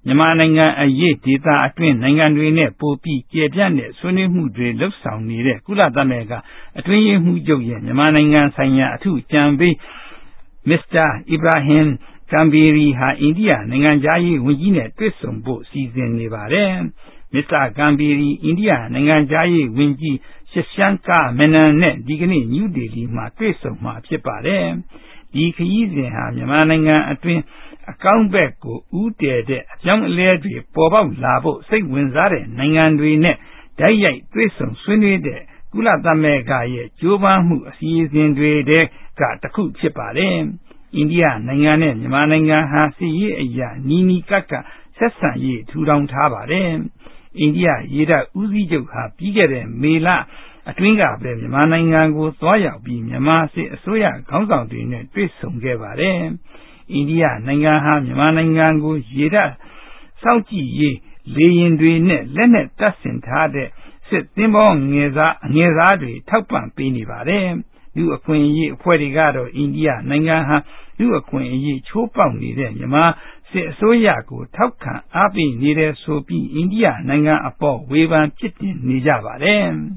မြန်မာနိုင်ငံအရေးဒေသအတွင်းနိုင်ငံတွေနဲ့ပိုပြီးကျေပြန့်တဲ့ဆွေးနွေးမှုတွေလှုပ်ဆောင်နေတဲ့ကုလသမဂ္ဂအတွင်းရေးမှူးချုပ်ရဲ့မြန်မာနိုင်ငံဆိုင်ရာအထူးအကြံပေးမစ္စတာအီဗရာဟင်ကမ်ဘီရီဟာအိန္ဒိယနိုင်ငံသားရေးဝန်ကြီးနဲ့တွေ့ဆုံဖို့စီစဉ်နေပါတယ်။မစ္စတာကမ်ဘီရီအိန္ဒိယနိုင်ငံသားရေးဝန်ကြီးရှရှန်ကာမနန်နဲ့ဒီကနေ့နယူးဒေလီမှာတွေ့ဆုံမှာဖြစ်ပါတယ်။ဒီခရီးစဉ်ဟာမြန်မာနိုင်ငံအတွင်းအကောင်းဘက်ကိုဦးတည်တဲ့အကြောင်းအလဲတွေပေါ်ပေါက်လာဖို့စိတ်ဝင်စားတဲ့နိုင်ငံတွေနဲ့ဓာတ်ရိုက်တွေ့ဆုံဆွေးနွေးတဲ့ကုလသမဂ္ဂရဲ့ကြိုးပမ်းမှုအစီအစဉ်တွေထဲကတစ်ခုဖြစ်ပါတယ်။အိန္ဒိယနိုင်ငံနဲ့မြန်မာနိုင်ငံဟာစစ်ရေးအရာနီးနီးကပ်ကပ်ဆက်ဆံရေးထူထောင်ထားပါတယ်။အိန္ဒိယရေတပ်ဦးစီးချုပ်ဟာပြီးခဲ့တဲ့မေလအတွင်းကပဲမြန်မာနိုင်ငံကိုသွားရောက်ပြီးမြန်မာစစ်အစိုးရခေါင်းဆောင်တွေနဲ့တွေ့ဆုံခဲ့ပါတယ်။အိန္ဒိယနိုင်ငံဟာမြန်မာနိုင်ငံကိုရေတပ်စောင့်ကြည့်ရေးလေယာဉ်တွေနဲ့လက်နက်တပ်ဆင်ထားတဲ့စစ်သင်္ဘောငယ်စားတွေထောက်ပံ့ပေးနေပါတယ်။လူအခွင့်အရေးအဖွဲ့တွေကတော့အိန္ဒိယနိုင်ငံဟာလူအခွင့်အရေးချိုးဖောက်နေတဲ့မြန်မာစစ်အစိုးရကိုထောက်ခံအားပေးနေတယ်ဆိုပြီးအိန္ဒိယနိုင်ငံအပေါ်ဝေဖန်ပြစ်တင်နေကြပါတယ်။